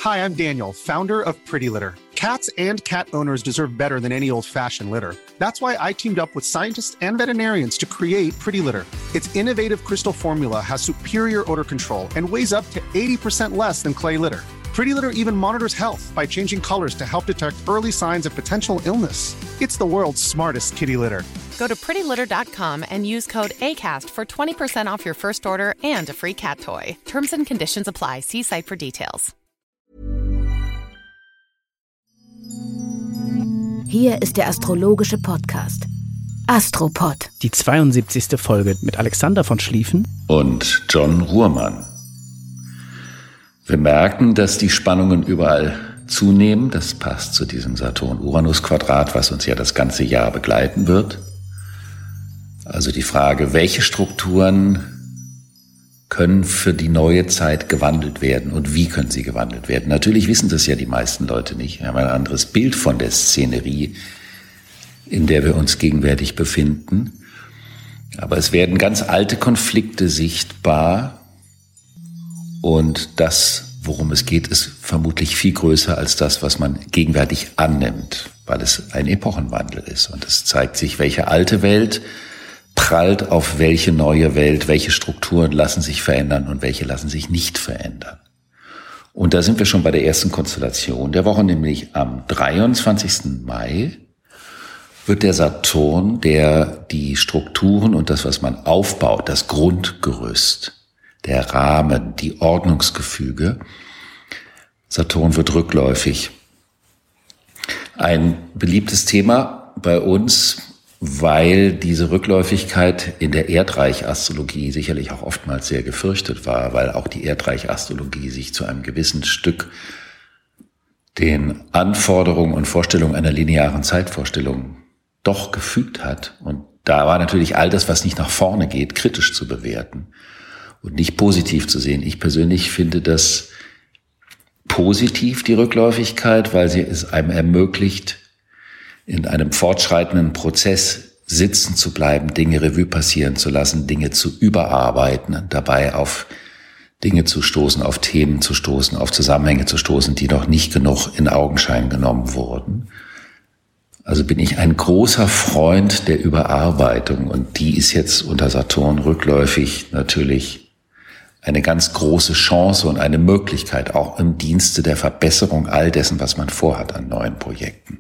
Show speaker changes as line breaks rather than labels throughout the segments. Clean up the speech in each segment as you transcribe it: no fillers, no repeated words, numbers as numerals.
Hi, I'm Daniel, founder of Pretty Litter. Cats and cat owners deserve better than any old-fashioned litter. That's why I teamed up with scientists and veterinarians to create Pretty Litter. Its innovative crystal formula has superior odor control and weighs up to 80% less than clay litter. Pretty Litter even monitors health by changing colors to help detect early signs of potential illness. It's the world's smartest kitty litter.
Go to prettylitter.com and use code ACAST for 20% off your first order and a free cat toy. Terms and conditions apply. See site for details.
Hier ist der astrologische Podcast Astropod.
Die 72. Folge mit Alexander von Schlieffen
und John Ruhrmann. Wir merken, dass die Spannungen überall zunehmen. Das passt zu diesem Saturn-Uranus-Quadrat, was uns ja das ganze Jahr begleiten wird. Also die Frage, welche Strukturen können für die neue Zeit gewandelt werden und wie können sie gewandelt werden? Natürlich wissen das ja die meisten Leute nicht. Wir haben ein anderes Bild von der Szenerie, in der wir uns gegenwärtig befinden. Aber es werden ganz alte Konflikte sichtbar und das, worum es geht, ist vermutlich viel größer als das, was man gegenwärtig annimmt, weil es ein Epochenwandel ist. Und es zeigt sich, welche alte Welt prallt auf welche neue Welt, welche Strukturen lassen sich verändern und welche lassen sich nicht verändern. Und da sind wir schon bei der ersten Konstellation der Woche, nämlich am 23. Mai wird der Saturn, der die Strukturen und das, was man aufbaut, das Grundgerüst, der Rahmen, die Ordnungsgefüge, Saturn wird rückläufig. Ein beliebtes Thema bei uns, weil diese Rückläufigkeit in der Erdreichastrologie sicherlich auch oftmals sehr gefürchtet war, weil auch die Erdreichastrologie sich zu einem gewissen Stück den Anforderungen und Vorstellungen einer linearen Zeitvorstellung doch gefügt hat. Und da war natürlich all das, was nicht nach vorne geht, kritisch zu bewerten und nicht positiv zu sehen. Ich persönlich finde das positiv, die Rückläufigkeit, weil sie es einem ermöglicht, in einem fortschreitenden Prozess sitzen zu bleiben, Dinge Revue passieren zu lassen, Dinge zu überarbeiten, dabei auf Dinge zu stoßen, auf Themen zu stoßen, auf Zusammenhänge zu stoßen, die noch nicht genug in Augenschein genommen wurden. Also bin ich ein großer Freund der Überarbeitung und die ist jetzt unter Saturn rückläufig natürlich eine ganz große Chance und eine Möglichkeit, auch im Dienste der Verbesserung all dessen, was man vorhat an neuen Projekten.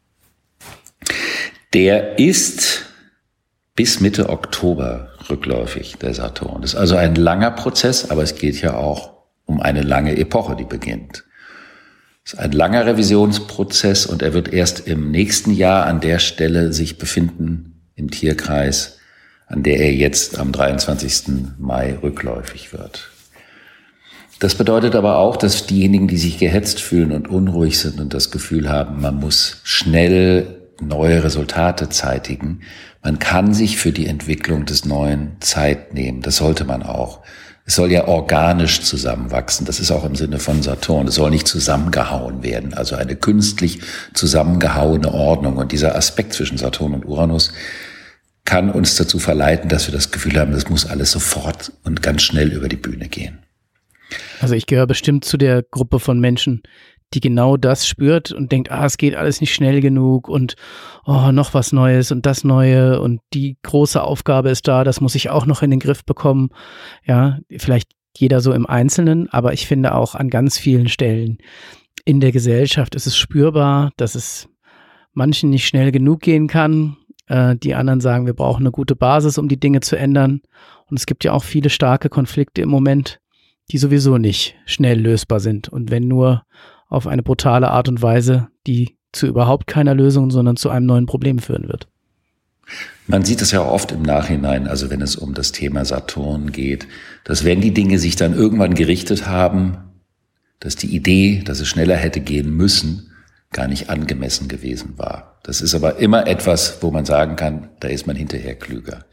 Der ist bis Mitte Oktober rückläufig, der Saturn. Das ist also ein langer Prozess, aber es geht ja auch um eine lange Epoche, die beginnt. Es ist ein langer Revisionsprozess und er wird erst im nächsten Jahr an der Stelle sich befinden, im Tierkreis, an der er jetzt am 23. Mai rückläufig wird. Das bedeutet aber auch, dass diejenigen, die sich gehetzt fühlen und unruhig sind und das Gefühl haben, man muss schnell neue Resultate zeitigen. Man kann sich für die Entwicklung des Neuen Zeit nehmen. Das sollte man auch. Es soll ja organisch zusammenwachsen. Das ist auch im Sinne von Saturn. Es soll nicht zusammengehauen werden. Also eine künstlich zusammengehauene Ordnung. Und dieser Aspekt zwischen Saturn und Uranus kann uns dazu verleiten, dass wir das Gefühl haben, das muss alles sofort und ganz schnell über die Bühne gehen.
Also ich gehöre bestimmt zu der Gruppe von Menschen, die genau das spürt und denkt, es geht alles nicht schnell genug und noch was Neues und das Neue und die große Aufgabe ist da, das muss ich auch noch in den Griff bekommen. Ja, vielleicht jeder so im Einzelnen, aber ich finde auch an ganz vielen Stellen in der Gesellschaft ist es spürbar, dass es manchen nicht schnell genug gehen kann. Die anderen sagen, wir brauchen eine gute Basis, um die Dinge zu ändern. Und es gibt ja auch viele starke Konflikte im Moment, die sowieso nicht schnell lösbar sind. Und wenn nur auf eine brutale Art und Weise, die zu überhaupt keiner Lösung, sondern zu einem neuen Problem führen wird.
Man sieht es ja oft im Nachhinein, also wenn es um das Thema Saturn geht, dass wenn die Dinge sich dann irgendwann gerichtet haben, dass die Idee, dass es schneller hätte gehen müssen, gar nicht angemessen gewesen war. Das ist aber immer etwas, wo man sagen kann, da ist man hinterher klüger.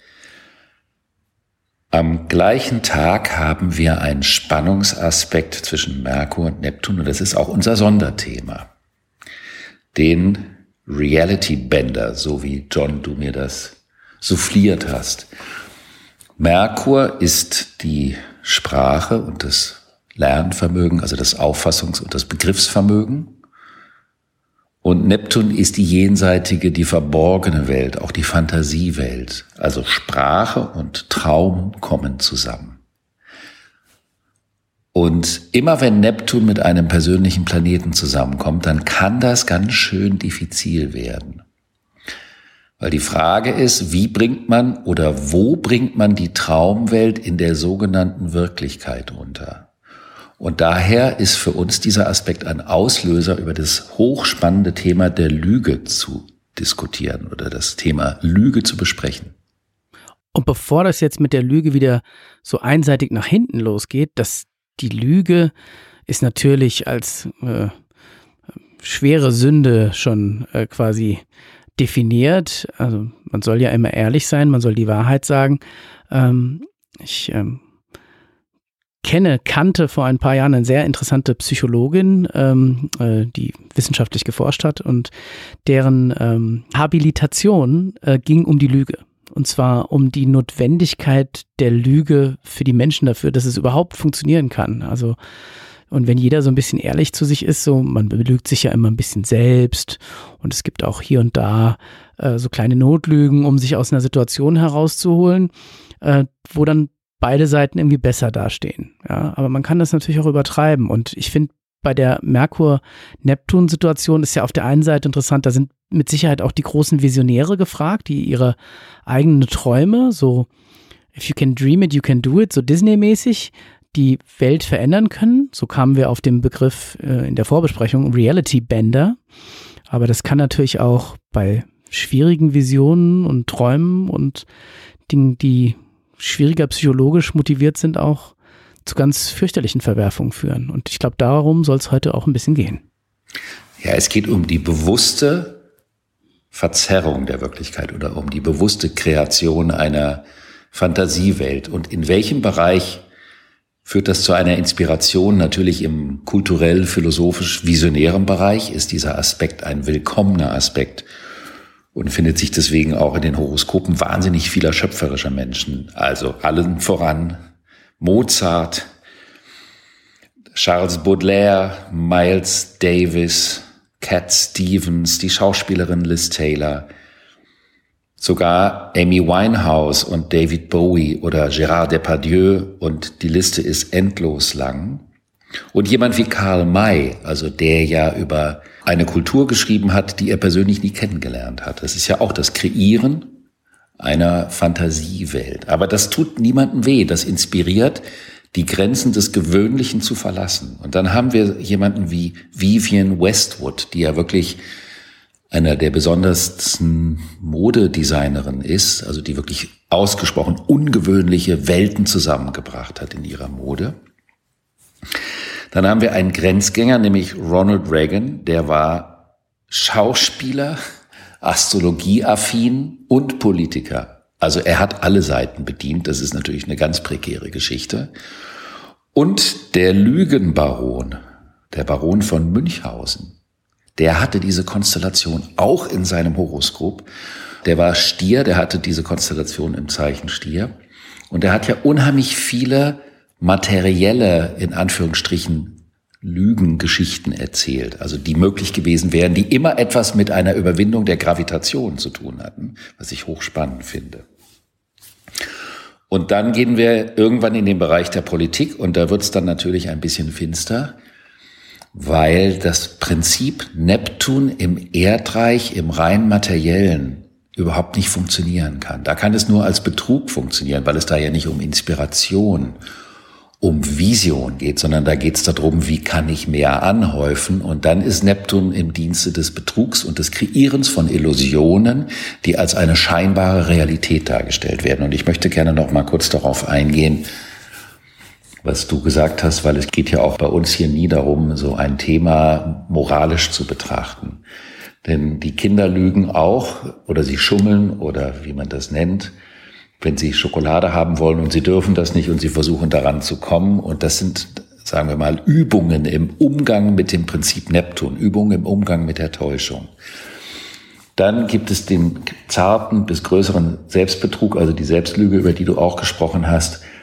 Am gleichen Tag haben wir einen Spannungsaspekt zwischen Merkur und Neptun und das ist auch unser Sonderthema. Den Reality Bender, so wie John, du mir das souffliert hast. Merkur ist die Sprache und das Lernvermögen, also das Auffassungs- und das Begriffsvermögen. Und Neptun ist die jenseitige, die verborgene Welt, auch die Fantasiewelt. Also Sprache und Traum kommen zusammen. Und immer wenn Neptun mit einem persönlichen Planeten zusammenkommt, dann kann das ganz schön diffizil werden. Weil die Frage ist, wie bringt man oder wo bringt man die Traumwelt in der sogenannten Wirklichkeit unter? Und daher ist für uns dieser Aspekt ein Auslöser, über das hochspannende Thema der Lüge zu diskutieren oder das Thema Lüge zu besprechen.
Und bevor das jetzt mit der Lüge wieder so einseitig nach hinten losgeht, die Lüge ist natürlich als schwere Sünde schon quasi definiert. Also man soll ja immer ehrlich sein, man soll die Wahrheit sagen. Ich kannte vor ein paar Jahren eine sehr interessante Psychologin, die wissenschaftlich geforscht hat, und deren Habilitation ging um die Lüge. Und zwar um die Notwendigkeit der Lüge für die Menschen dafür, dass es überhaupt funktionieren kann. Also, und wenn jeder so ein bisschen ehrlich zu sich ist, so, man belügt sich ja immer ein bisschen selbst, und es gibt auch hier und da so kleine Notlügen, um sich aus einer Situation herauszuholen, wo dann beide Seiten irgendwie besser dastehen. Ja, aber man kann das natürlich auch übertreiben. Und ich finde, bei der Merkur-Neptun-Situation ist ja auf der einen Seite interessant, da sind mit Sicherheit auch die großen Visionäre gefragt, die ihre eigenen Träume, so if you can dream it, you can do it, so Disney-mäßig, die Welt verändern können. So kamen wir auf den Begriff in der Vorbesprechung Reality Bender. Aber das kann natürlich auch bei schwierigen Visionen und Träumen und Dingen, die schwieriger psychologisch motiviert sind, auch zu ganz fürchterlichen Verwerfungen führen. Und ich glaube, darum soll es heute auch ein bisschen gehen.
Ja, es geht um die bewusste Verzerrung der Wirklichkeit oder um die bewusste Kreation einer Fantasiewelt. Und in welchem Bereich führt das zu einer Inspiration? Natürlich im kulturell, philosophisch, visionären Bereich ist dieser Aspekt ein willkommener Aspekt und findet sich deswegen auch in den Horoskopen wahnsinnig vieler schöpferischer Menschen. Also allen voran Mozart, Charles Baudelaire, Miles Davis, Cat Stevens, die Schauspielerin Liz Taylor, sogar Amy Winehouse und David Bowie oder Gérard Depardieu, und die Liste ist endlos lang. Und jemand wie Karl May, also der ja über eine Kultur geschrieben hat, die er persönlich nie kennengelernt hat. Das ist ja auch das Kreieren einer Fantasiewelt. Aber das tut niemandem weh, das inspiriert, die Grenzen des Gewöhnlichen zu verlassen. Und dann haben wir jemanden wie Vivienne Westwood, die ja wirklich einer der besondersten Modedesignerinnen ist, also die wirklich ausgesprochen ungewöhnliche Welten zusammengebracht hat in ihrer Mode. Dann haben wir einen Grenzgänger, nämlich Ronald Reagan, der war Schauspieler, astrologieaffin und Politiker. Also er hat alle Seiten bedient, das ist natürlich eine ganz prekäre Geschichte. Und der Lügenbaron, der Baron von Münchhausen, der hatte diese Konstellation auch in seinem Horoskop. Der war Stier, der hatte diese Konstellation im Zeichen Stier. Und er hat ja unheimlich viele materielle, in Anführungsstrichen, Lügengeschichten erzählt, also die möglich gewesen wären, die immer etwas mit einer Überwindung der Gravitation zu tun hatten, was ich hochspannend finde. Und dann gehen wir irgendwann in den Bereich der Politik, und da wird es dann natürlich ein bisschen finster, weil das Prinzip Neptun im Erdreich, im rein materiellen, überhaupt nicht funktionieren kann. Da kann es nur als Betrug funktionieren, weil es da ja nicht um Inspiration, um Vision geht, sondern da geht es darum, wie kann ich mehr anhäufen, und dann ist Neptun im Dienste des Betrugs und des Kreierens von Illusionen, die als eine scheinbare Realität dargestellt werden. Und ich möchte gerne noch mal kurz darauf eingehen, was du gesagt hast, weil es geht ja auch bei uns hier nie darum, so ein Thema moralisch zu betrachten. Denn die Kinder lügen auch oder sie schummeln oder wie man das nennt, wenn sie Schokolade haben wollen und sie dürfen das nicht und sie versuchen daran zu kommen. Und das sind, sagen wir mal, Übungen im Umgang mit dem Prinzip Neptun, Übungen im Umgang mit der Täuschung. Dann gibt es den zarten bis größeren Selbstbetrug, also die Selbstlüge, über die du auch gesprochen hast.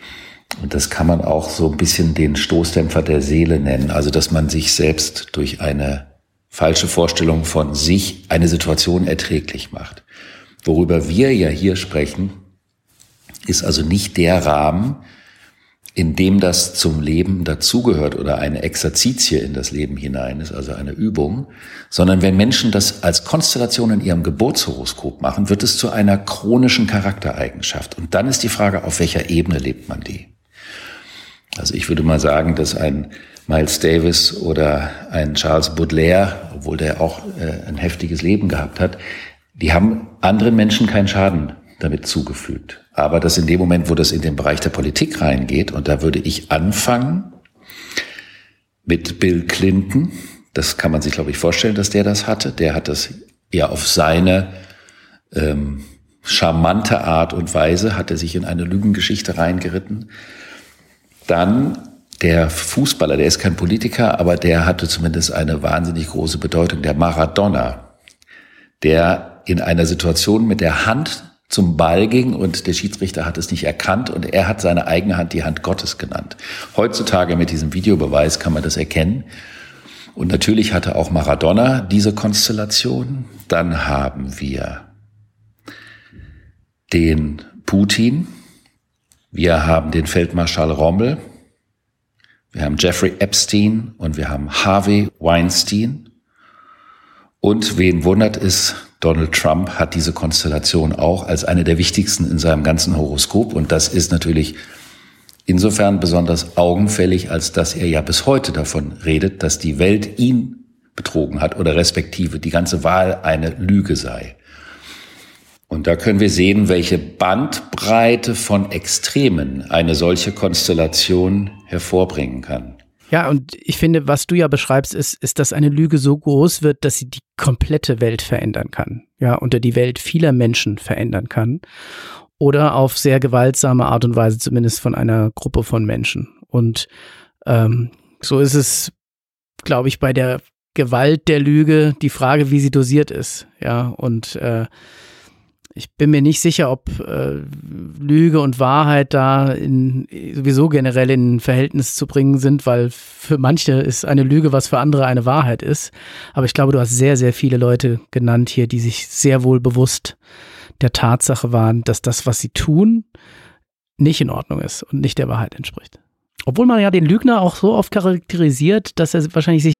Und das kann man auch so ein bisschen den Stoßdämpfer der Seele nennen. Also, dass man sich selbst durch eine falsche Vorstellung von sich eine Situation erträglich macht. Worüber wir ja hier sprechen, ist also nicht der Rahmen, in dem das zum Leben dazugehört oder eine Exerzitie in das Leben hinein ist, also eine Übung, sondern wenn Menschen das als Konstellation in ihrem Geburtshoroskop machen, wird es zu einer chronischen Charaktereigenschaft. Und dann ist die Frage, auf welcher Ebene lebt man die? Also ich würde mal sagen, dass ein Miles Davis oder ein Charles Baudelaire, obwohl der auch ein heftiges Leben gehabt hat, die haben anderen Menschen keinen Schaden damit zugefügt. Aber das in dem Moment, wo das in den Bereich der Politik reingeht, und da würde ich anfangen mit Bill Clinton, das kann man sich, glaube ich, vorstellen, dass der das hatte. Der hat das ja auf seine charmante Art und Weise, hat er sich in eine Lügengeschichte reingeritten. Dann der Fußballer, der ist kein Politiker, aber der hatte zumindest eine wahnsinnig große Bedeutung, der Maradona, der in einer Situation mit der Hand zum Ball ging und der Schiedsrichter hat es nicht erkannt und er hat seine eigene Hand die Hand Gottes genannt. Heutzutage mit diesem Videobeweis kann man das erkennen. Und natürlich hatte auch Maradona diese Konstellation. Dann haben wir den Putin. Wir haben den Feldmarschall Rommel. Wir haben Jeffrey Epstein und wir haben Harvey Weinstein. Und wen wundert es, Donald Trump hat diese Konstellation auch als eine der wichtigsten in seinem ganzen Horoskop. Und das ist natürlich insofern besonders augenfällig, als dass er ja bis heute davon redet, dass die Welt ihn betrogen hat oder respektive die ganze Wahl eine Lüge sei. Und da können wir sehen, welche Bandbreite von Extremen eine solche Konstellation hervorbringen kann.
Ja, und ich finde, was du ja beschreibst, ist, dass eine Lüge so groß wird, dass sie die komplette Welt verändern kann. Ja, oder die Welt vieler Menschen verändern kann. Oder auf sehr gewaltsame Art und Weise, zumindest von einer Gruppe von Menschen. Und so ist es, glaube ich, bei der Gewalt der Lüge die Frage, wie sie dosiert ist. Ja, und ich bin mir nicht sicher, ob Lüge und Wahrheit da sowieso generell in Verhältnis zu bringen sind, weil für manche ist eine Lüge, was für andere eine Wahrheit ist. Aber ich glaube, du hast sehr, sehr viele Leute genannt hier, die sich sehr wohl bewusst der Tatsache waren, dass das, was sie tun, nicht in Ordnung ist und nicht der Wahrheit entspricht. Obwohl man ja den Lügner auch so oft charakterisiert, dass er wahrscheinlich sich...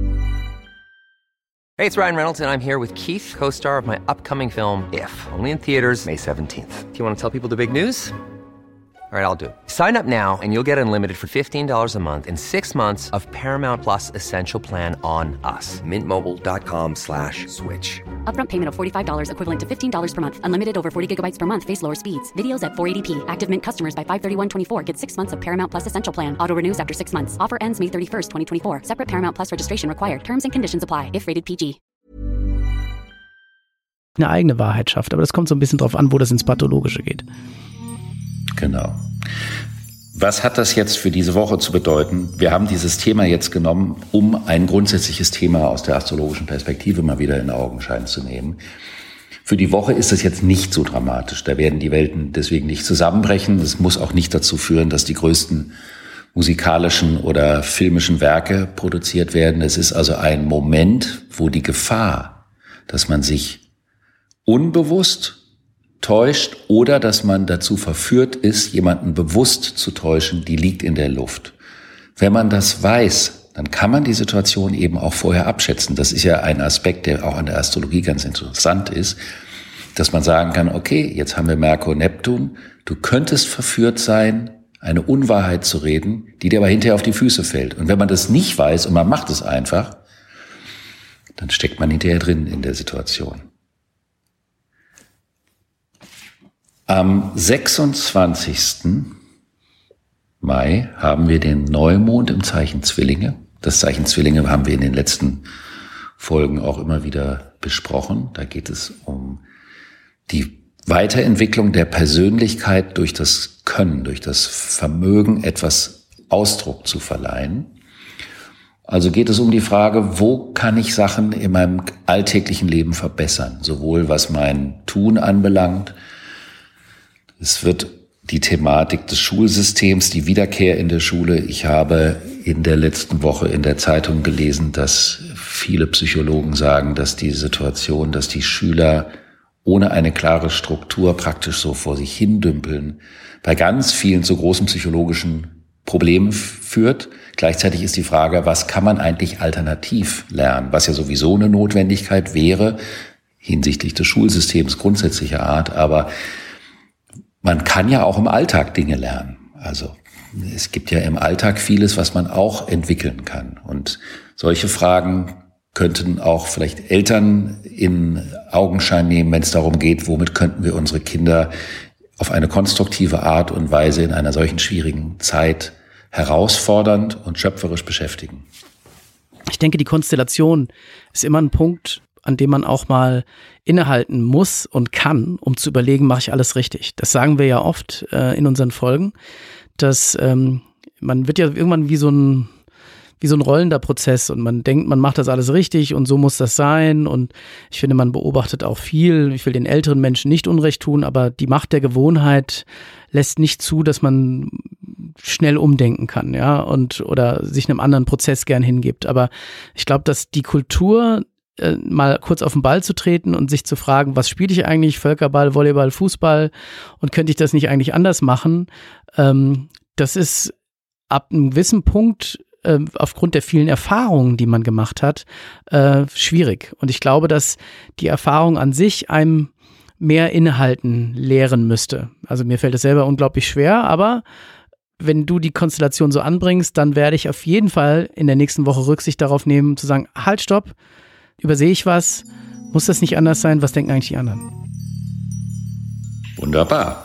Hey, it's Ryan Reynolds, and I'm here with Keith, co-star of my upcoming film, If, only in theaters May 17th. Do you want to tell people the big news? All right, I'll do it. Sign up now and you'll get unlimited for $15 a month and 6 months of Paramount Plus Essential Plan on us. MintMobile.com/switch.
Upfront payment of $45 equivalent to $15 per month. Unlimited over 40 gigabytes per month. Face lower speeds. Videos at 480p. Active Mint customers by 531.24 get 6 months of Paramount Plus Essential Plan. Auto renews after 6 months. Offer ends May 31st, 2024. Separate Paramount Plus registration required. Terms and conditions apply if rated PG.
Eine eigene Wahrheit schafft, aber das kommt so ein bisschen drauf an, wo das ins Pathologische geht.
Genau. Was hat das jetzt für diese Woche zu bedeuten? Wir haben dieses Thema jetzt genommen, um ein grundsätzliches Thema aus der astrologischen Perspektive mal wieder in Augenschein zu nehmen. Für die Woche ist es jetzt nicht so dramatisch. Da werden die Welten deswegen nicht zusammenbrechen. Es muss auch nicht dazu führen, dass die größten musikalischen oder filmischen Werke produziert werden. Es ist also ein Moment, wo die Gefahr, dass man sich unbewusst täuscht oder dass man dazu verführt ist, jemanden bewusst zu täuschen, die liegt in der Luft. Wenn man das weiß, dann kann man die Situation eben auch vorher abschätzen. Das ist ja ein Aspekt, der auch an der Astrologie ganz interessant ist, dass man sagen kann, okay, jetzt haben wir Merkur, Neptun, du könntest verführt sein, eine Unwahrheit zu reden, die dir aber hinterher auf die Füße fällt. Und wenn man das nicht weiß und man macht es einfach, dann steckt man hinterher drin in der Situation. Am 26. Mai haben wir den Neumond im Zeichen Zwillinge. Das Zeichen Zwillinge haben wir in den letzten Folgen auch immer wieder besprochen. Da geht es um die Weiterentwicklung der Persönlichkeit durch das Können, durch das Vermögen, etwas Ausdruck zu verleihen. Also geht es um die Frage, wo kann ich Sachen in meinem alltäglichen Leben verbessern? Sowohl was mein Tun anbelangt. Es wird die Thematik des Schulsystems, die Wiederkehr in der Schule. Ich habe in der letzten Woche in der Zeitung gelesen, dass viele Psychologen sagen, dass die Situation, dass die Schüler ohne eine klare Struktur praktisch so vor sich hin dümpeln, bei ganz vielen zu großen psychologischen Problemen führt. Gleichzeitig ist die Frage, was kann man eigentlich alternativ lernen, was ja sowieso eine Notwendigkeit wäre, hinsichtlich des Schulsystems grundsätzlicher Art, aber man kann ja auch im Alltag Dinge lernen. Also es gibt ja im Alltag vieles, was man auch entwickeln kann. Und solche Fragen könnten auch vielleicht Eltern in Augenschein nehmen, wenn es darum geht, womit könnten wir unsere Kinder auf eine konstruktive Art und Weise in einer solchen schwierigen Zeit herausfordernd und schöpferisch beschäftigen.
Ich denke, die Konstellation ist immer ein Punkt, an dem man auch mal innehalten muss und kann, um zu überlegen, mache ich alles richtig. Das sagen wir ja oft in unseren Folgen, dass man wird ja irgendwann wie so ein rollender Prozess und man denkt, man macht das alles richtig und so muss das sein, und ich finde, man beobachtet auch viel. Ich will den älteren Menschen nicht Unrecht tun, aber die Macht der Gewohnheit lässt nicht zu, dass man schnell umdenken kann, ja, oder sich einem anderen Prozess gern hingibt. Aber ich glaube, dass die Kultur, mal kurz auf den Ball zu treten und sich zu fragen, was spiele ich eigentlich, Völkerball, Volleyball, Fußball, und könnte ich das nicht eigentlich anders machen, das ist ab einem gewissen Punkt aufgrund der vielen Erfahrungen, die man gemacht hat, schwierig. Und ich glaube, dass die Erfahrung an sich einem mehr Innehalten lehren müsste. Also mir fällt es selber unglaublich schwer, aber wenn du die Konstellation so anbringst, dann werde ich auf jeden Fall in der nächsten Woche Rücksicht darauf nehmen, zu sagen, halt, stopp, übersehe ich was? Muss das nicht anders sein? Was denken eigentlich die anderen?
Wunderbar.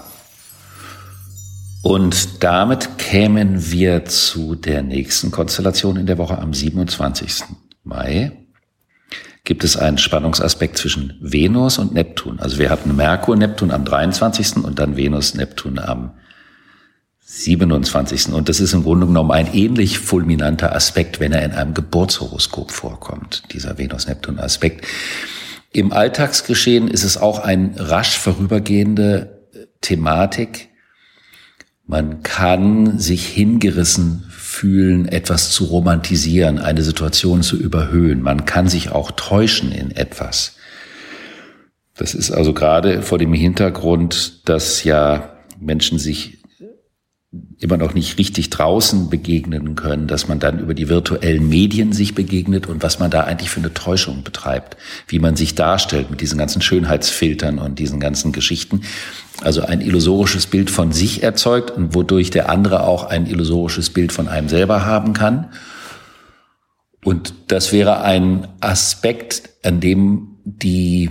Und damit kämen wir zu der nächsten Konstellation in der Woche. Am 27. Mai gibt es einen Spannungsaspekt zwischen Venus und Neptun. Also wir hatten Merkur-Neptun am 23. und dann Venus-Neptun am 27. Und das ist im Grunde genommen ein ähnlich fulminanter Aspekt, wenn er in einem Geburtshoroskop vorkommt, dieser Venus-Neptun-Aspekt. Im Alltagsgeschehen ist es auch eine rasch vorübergehende Thematik. Man kann sich hingerissen fühlen, etwas zu romantisieren, eine Situation zu überhöhen. Man kann sich auch täuschen in etwas. Das ist also gerade vor dem Hintergrund, dass ja Menschen sich immer noch nicht richtig draußen begegnen können, dass man dann über die virtuellen Medien sich begegnet und was man da eigentlich für eine Täuschung betreibt, wie man sich darstellt mit diesen ganzen Schönheitsfiltern und diesen ganzen Geschichten. Also ein illusorisches Bild von sich erzeugt und wodurch der andere auch ein illusorisches Bild von einem selber haben kann. Und das wäre ein Aspekt, an dem die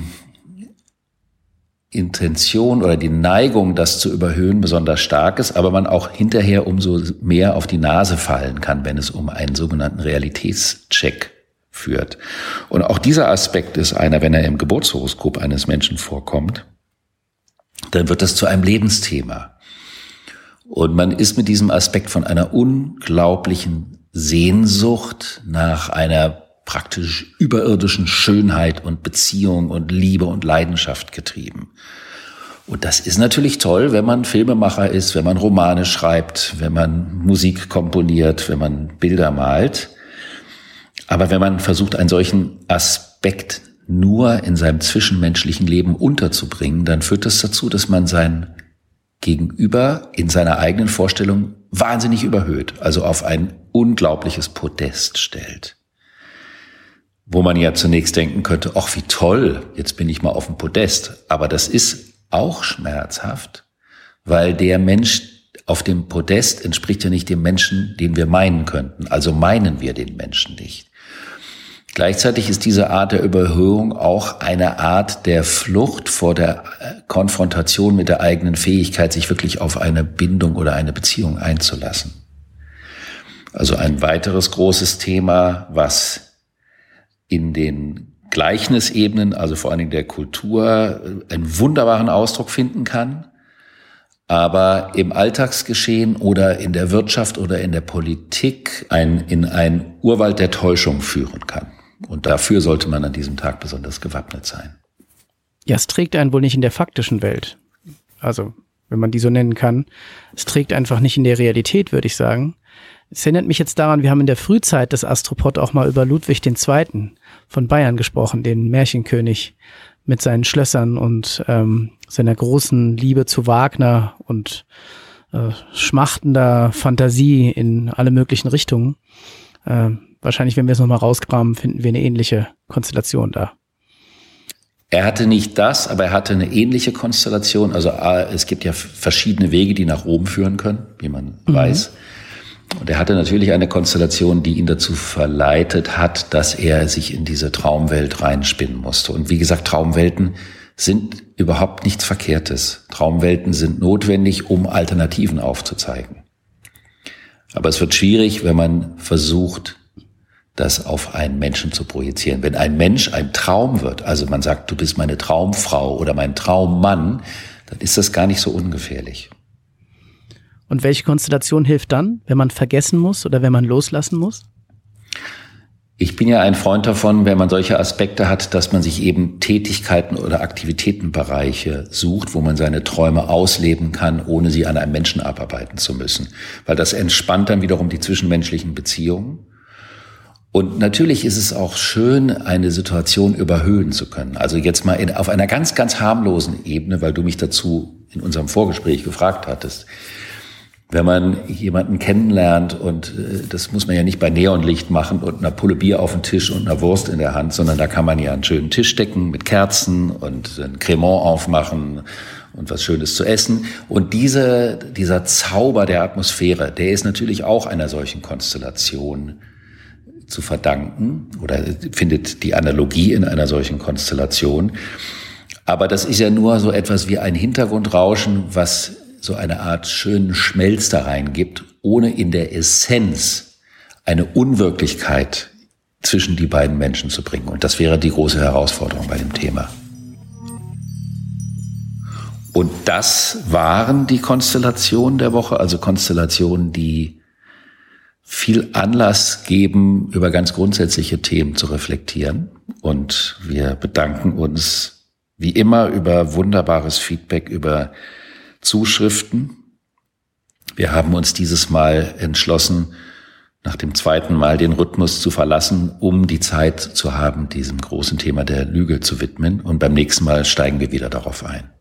Intention oder die Neigung, das zu überhöhen, besonders stark ist, aber man auch hinterher umso mehr auf die Nase fallen kann, wenn es um einen sogenannten Realitätscheck führt. Und auch dieser Aspekt ist einer, wenn er im Geburtshoroskop eines Menschen vorkommt, dann wird das zu einem Lebensthema. Und man ist mit diesem Aspekt von einer unglaublichen Sehnsucht nach einer praktisch überirdischen Schönheit und Beziehung und Liebe und Leidenschaft getrieben. Und das ist natürlich toll, wenn man Filmemacher ist, wenn man Romane schreibt, wenn man Musik komponiert, wenn man Bilder malt. Aber wenn man versucht, einen solchen Aspekt nur in seinem zwischenmenschlichen Leben unterzubringen, dann führt das dazu, dass man sein Gegenüber in seiner eigenen Vorstellung wahnsinnig überhöht, also auf ein unglaubliches Podest stellt. Wo man ja zunächst denken könnte, ach wie toll, jetzt bin ich mal auf dem Podest. Aber das ist auch schmerzhaft, weil der Mensch auf dem Podest entspricht ja nicht dem Menschen, den wir meinen könnten. Also meinen wir den Menschen nicht. Gleichzeitig ist diese Art der Überhöhung auch eine Art der Flucht vor der Konfrontation mit der eigenen Fähigkeit, sich wirklich auf eine Bindung oder eine Beziehung einzulassen. Also ein weiteres großes Thema, was in den Gleichnisebenen, also vor allen Dingen der Kultur, einen wunderbaren Ausdruck finden kann, aber im Alltagsgeschehen oder in der Wirtschaft oder in der Politik in einen Urwald der Täuschung führen kann. Und dafür sollte man an diesem Tag besonders gewappnet sein.
Ja, es trägt einen wohl nicht in der faktischen Welt. Also wenn man die so nennen kann. Es trägt einfach nicht in der Realität, würde ich sagen. Es erinnert mich jetzt daran, wir haben in der Frühzeit des Astropod auch mal über Ludwig II. Von Bayern gesprochen, den Märchenkönig mit seinen Schlössern und seiner großen Liebe zu Wagner und schmachtender Fantasie in alle möglichen Richtungen. Wahrscheinlich, wenn wir es nochmal rauskramen, finden wir eine ähnliche Konstellation da.
Er hatte nicht das, aber er hatte eine ähnliche Konstellation. Also es gibt ja verschiedene Wege, die nach Rom führen können, wie man weiß. Und er hatte natürlich eine Konstellation, die ihn dazu verleitet hat, dass er sich in diese Traumwelt reinspinnen musste. Und wie gesagt, Traumwelten sind überhaupt nichts Verkehrtes. Traumwelten sind notwendig, um Alternativen aufzuzeigen. Aber es wird schwierig, wenn man versucht, das auf einen Menschen zu projizieren. Wenn ein Mensch ein Traum wird, also man sagt, du bist meine Traumfrau oder mein Traummann, dann ist das gar nicht so ungefährlich.
Und welche Konstellation hilft dann, wenn man vergessen muss oder wenn man loslassen muss?
Ich bin ja ein Freund davon, wenn man solche Aspekte hat, dass man sich eben Tätigkeiten oder Aktivitätenbereiche sucht, wo man seine Träume ausleben kann, ohne sie an einem Menschen abarbeiten zu müssen. Weil das entspannt dann wiederum die zwischenmenschlichen Beziehungen. Und natürlich ist es auch schön, eine Situation überhöhen zu können. Also jetzt mal auf einer ganz, ganz harmlosen Ebene, weil du mich dazu in unserem Vorgespräch gefragt hattest. Wenn man jemanden kennenlernt, und das muss man ja nicht bei Neonlicht machen und einer Pulle Bier auf dem Tisch und einer Wurst in der Hand, sondern da kann man ja einen schönen Tisch decken mit Kerzen und ein Cremant aufmachen und was Schönes zu essen. Und dieser Zauber der Atmosphäre, der ist natürlich auch einer solchen Konstellation zu verdanken oder findet die Analogie in einer solchen Konstellation. Aber das ist ja nur so etwas wie ein Hintergrundrauschen, was so eine Art schönen Schmelz da reingibt, ohne in der Essenz eine Unwirklichkeit zwischen die beiden Menschen zu bringen. Und das wäre die große Herausforderung bei dem Thema. Und das waren die Konstellationen der Woche, also Konstellationen, die viel Anlass geben, über ganz grundsätzliche Themen zu reflektieren. Und wir bedanken uns wie immer über wunderbares Feedback, über Zuschriften. Wir haben uns dieses Mal entschlossen, nach dem zweiten Mal den Rhythmus zu verlassen, um die Zeit zu haben, diesem großen Thema der Lüge zu widmen. Und beim nächsten Mal steigen wir wieder darauf ein.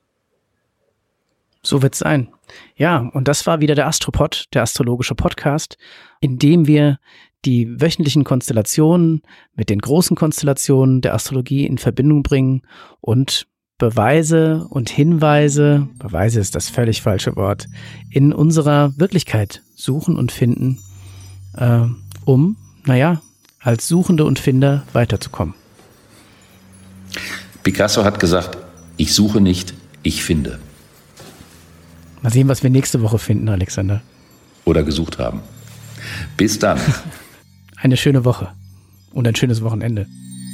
So wird's sein. Ja, und das war wieder der Astropod, der astrologische Podcast, in dem wir die wöchentlichen Konstellationen mit den großen Konstellationen der Astrologie in Verbindung bringen und Beweise und Hinweise, Beweise ist das völlig falsche Wort, in unserer Wirklichkeit suchen und finden, um, als Suchende und Finder weiterzukommen.
Picasso hat gesagt, ich suche nicht, ich finde.
Mal sehen, was wir nächste Woche finden, Alexander.
Oder gesucht haben. Bis dann.
Eine schöne Woche und ein schönes Wochenende.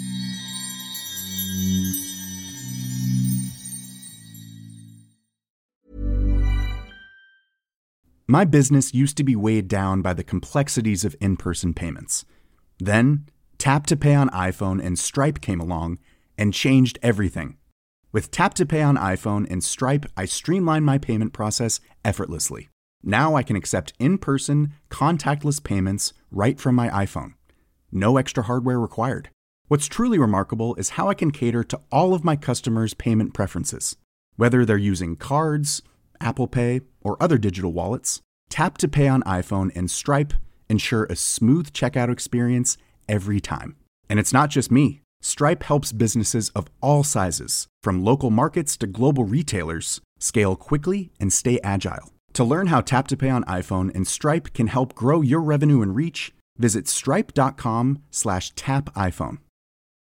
My business used to be weighed down by the complexities of in-person payments. Then, Tap to Pay on iPhone and Stripe came along and changed everything. With Tap to Pay on iPhone and Stripe, I streamlined my payment process effortlessly. Now I can accept in-person, contactless payments right from my iPhone. No extra hardware required. What's truly remarkable is how I can cater to all of my customers' payment preferences. Whether they're using cards, Apple Pay, or other digital wallets, Tap to Pay on iPhone and Stripe ensure a smooth checkout experience every time. And it's not just me. Stripe helps businesses of all sizes, from local markets to global retailers, scale quickly and stay agile. To learn how Tap to Pay on iPhone and Stripe can help grow your revenue and reach, visit stripe.com/tapiphone.